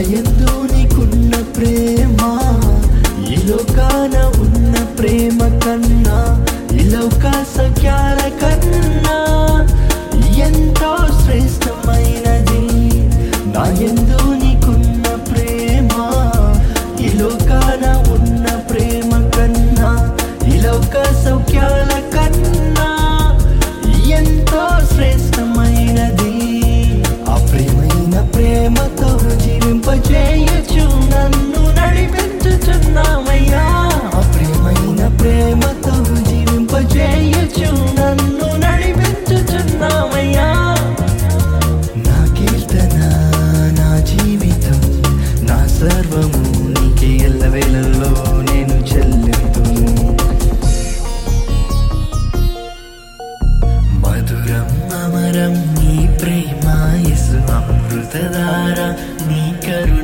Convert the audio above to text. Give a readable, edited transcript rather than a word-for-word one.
యందు నీకున్న ప్రేమ ఈ లోకాన ఉన్న ప్రేమ కన్నా ఈ లోక సఖ్యాల కన్నా ఎంతో శ్రేష్టమైనది. నా యందు నీకున్న ప్రేమ ఈ లోకాన ఉన్న ప్రేమ కన్నా ఈ లోక సౌఖ్యాల కన్నా ఎంతో శ్రేష్టమైనది. ఆ ప్రేమైన ప్రేమతో జీవింపజేయచ్చు నన్ను నడిపించుచున్నావయ్యా. ఆ ప్రేమైన ప్రేమతో జీవింపజేయచ్చు నన్ను నడిపించుచున్నావయ్యా. నా కీర్తన నా జీవితం నా సర్వము నీకే ఎల్లవేళల్లో నేను చెల్లింతును. మధురం అమరం నీ ప్రేమ యేసు అమృతధార నీ కరుణ